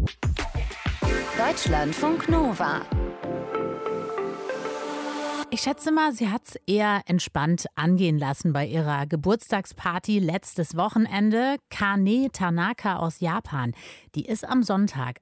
Deutschlandfunk Nova. Ich schätze mal, sie hat es eher entspannt angehen lassen bei ihrer Geburtstagsparty letztes Wochenende. Kane Tanaka aus Japan, die ist am Sonntag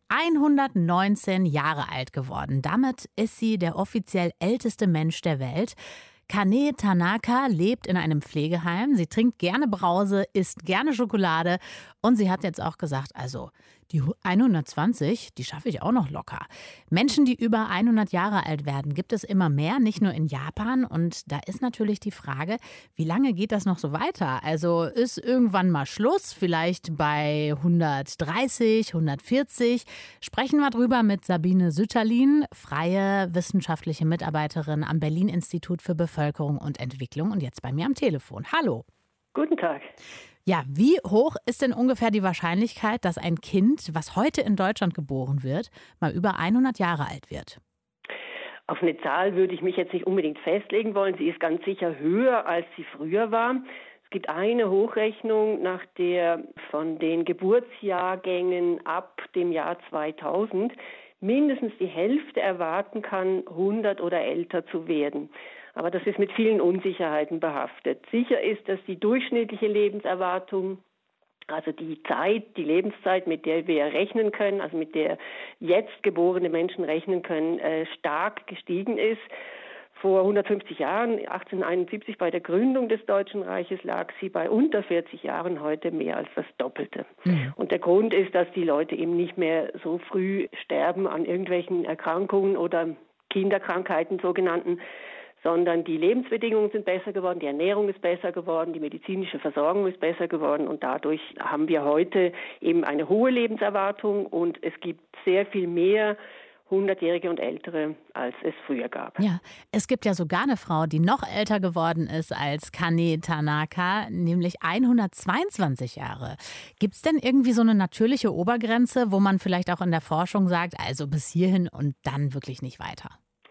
119 Jahre alt geworden. Damit ist sie der offiziell älteste Mensch der Welt. Kane Tanaka lebt in einem Pflegeheim. Sie trinkt gerne Brause, isst gerne Schokolade und sie hat jetzt auch gesagt, also die 120, die schaffe ich auch noch locker. Menschen, die über 100 Jahre alt werden, gibt es immer mehr, nicht nur in Japan. Und da ist natürlich die Frage, wie lange geht das noch so weiter? Also ist irgendwann mal Schluss, vielleicht bei 130, 140? Sprechen wir drüber mit Sabine Sütterlin, freie wissenschaftliche Mitarbeiterin am Berlin-Institut für Bevölkerung und Entwicklung und jetzt bei mir am Telefon. Hallo. Guten Tag. Ja, wie hoch ist denn ungefähr die Wahrscheinlichkeit, dass ein Kind, was heute in Deutschland geboren wird, mal über 100 Jahre alt wird? Auf eine Zahl würde ich mich jetzt nicht unbedingt festlegen wollen. Sie ist ganz sicher höher, als sie früher war. Es gibt eine Hochrechnung, nach der von den Geburtsjahrgängen ab dem Jahr 2000 mindestens die Hälfte erwarten kann, 100 oder älter zu werden. Aber das ist mit vielen Unsicherheiten behaftet. Sicher ist, dass die durchschnittliche Lebenserwartung, also die Zeit, die Lebenszeit, mit der wir rechnen können, also mit der jetzt geborene Menschen rechnen können, stark gestiegen ist. Vor 150 Jahren, 1871 bei der Gründung des Deutschen Reiches, lag sie bei unter 40 Jahren, heute mehr als das Doppelte. Mhm. Und der Grund ist, dass die Leute eben nicht mehr so früh sterben an irgendwelchen Erkrankungen oder Kinderkrankheiten sogenannten, sondern die Lebensbedingungen sind besser geworden, die Ernährung ist besser geworden, die medizinische Versorgung ist besser geworden und dadurch haben wir heute eben eine hohe Lebenserwartung und es gibt sehr viel mehr 100-Jährige und Ältere, als es früher gab. Ja, es gibt ja sogar eine Frau, die noch älter geworden ist als Kane Tanaka, nämlich 122 Jahre. Gibt es denn irgendwie so eine natürliche Obergrenze, wo man vielleicht auch in der Forschung sagt, also bis hierhin und dann wirklich nicht weiter?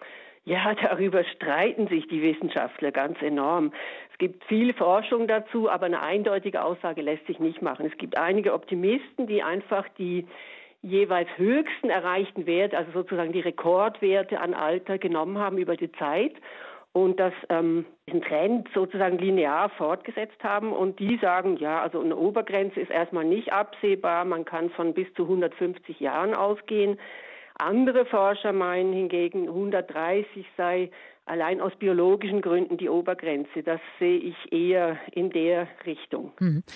Ja, darüber streiten sich die Wissenschaftler ganz enorm. Es gibt viel Forschung dazu, aber eine eindeutige Aussage lässt sich nicht machen. Es gibt einige Optimisten, die einfach die jeweils höchsten erreichten Werte, also sozusagen die Rekordwerte an Alter genommen haben über die Zeit und diesen Trend sozusagen linear fortgesetzt haben. Und die sagen, ja, also eine Obergrenze ist erstmal nicht absehbar. Man kann von bis zu 150 Jahren ausgehen. Andere Forscher meinen hingegen, 130 sei allein aus biologischen Gründen die Obergrenze. Das sehe ich eher in der Richtung.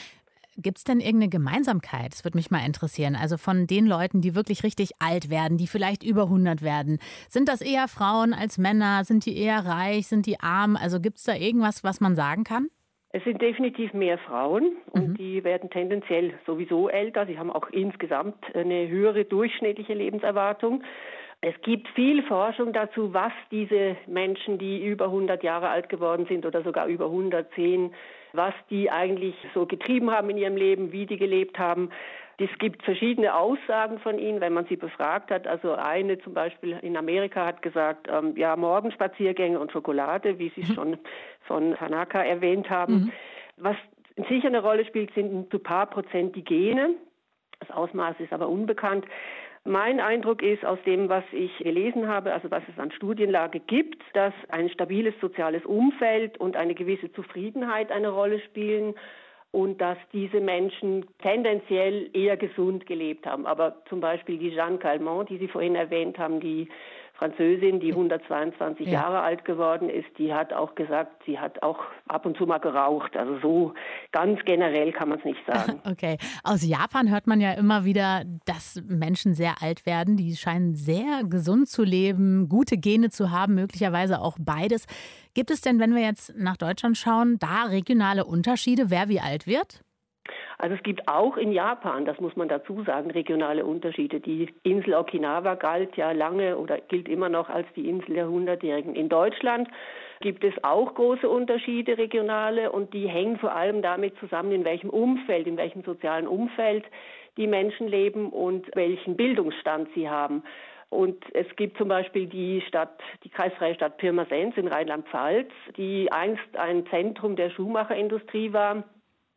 Gibt es denn irgendeine Gemeinsamkeit? Das würde mich mal interessieren. Also von den Leuten, die wirklich richtig alt werden, die vielleicht über 100 werden. Sind das eher Frauen als Männer? Sind die eher reich? Sind die arm? Also gibt es da irgendwas, was man sagen kann? Es sind definitiv mehr Frauen und die werden tendenziell sowieso älter. Sie haben auch insgesamt eine höhere durchschnittliche Lebenserwartung. Es gibt viel Forschung dazu, was diese Menschen, die über 100 Jahre alt geworden sind oder sogar über 110, was die eigentlich so getrieben haben in ihrem Leben, wie die gelebt haben. Es gibt verschiedene Aussagen von ihnen, wenn man sie befragt hat. Also eine zum Beispiel in Amerika hat gesagt, ja, Morgenspaziergänge und Schokolade, wie Sie es schon von Tanaka erwähnt haben. Was sicher eine Rolle spielt, sind ein paar Prozent die Gene. Das Ausmaß ist aber unbekannt. Mein Eindruck ist aus dem, was ich gelesen habe, also was es an Studienlage gibt, dass ein stabiles soziales Umfeld und eine gewisse Zufriedenheit eine Rolle spielen und dass diese Menschen tendenziell eher gesund gelebt haben. Aber zum Beispiel die Jeanne Calment, die Sie vorhin erwähnt haben, die Französin, die 122 Jahre alt geworden ist, die hat auch gesagt, sie hat auch ab und zu mal geraucht. Also so ganz generell kann man es nicht sagen. Okay. Aus Japan hört man ja immer wieder, dass Menschen sehr alt werden. Die scheinen sehr gesund zu leben, gute Gene zu haben, möglicherweise auch beides. Gibt es denn, wenn wir jetzt nach Deutschland schauen, da regionale Unterschiede, wer wie alt wird? Also es gibt auch in Japan, das muss man dazu sagen, regionale Unterschiede. Die Insel Okinawa galt ja lange oder gilt immer noch als die Insel der Hundertjährigen. In Deutschland gibt es auch große Unterschiede, regionale, und die hängen vor allem damit zusammen, in welchem Umfeld, in welchem sozialen Umfeld die Menschen leben und welchen Bildungsstand sie haben. Und es gibt zum Beispiel die kreisfreie Stadt Pirmasens in Rheinland-Pfalz, die einst ein Zentrum der Schuhmacherindustrie war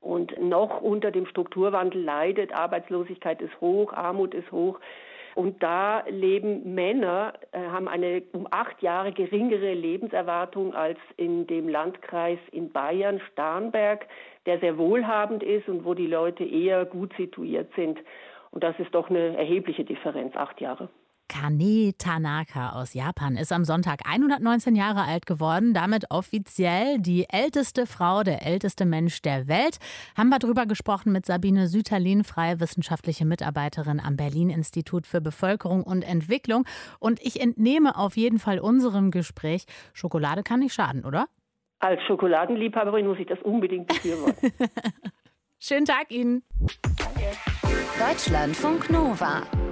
und noch unter dem Strukturwandel leidet. Arbeitslosigkeit ist hoch, Armut ist hoch. Und da leben Männer, haben eine um 8 Jahre geringere Lebenserwartung als in dem Landkreis in Bayern, Starnberg, der sehr wohlhabend ist und wo die Leute eher gut situiert sind. Und das ist doch eine erhebliche Differenz, 8 Jahre. Kane Tanaka aus Japan ist am Sonntag 119 Jahre alt geworden, damit offiziell die älteste Frau, der älteste Mensch der Welt. Haben wir drüber gesprochen mit Sabine Süterlin, freie wissenschaftliche Mitarbeiterin am Berlin-Institut für Bevölkerung und Entwicklung. Und ich entnehme auf jeden Fall unserem Gespräch, Schokolade kann nicht schaden, oder? Als Schokoladenliebhaberin muss ich das unbedingt befürworten. Schönen Tag Ihnen. Deutschlandfunk Nova.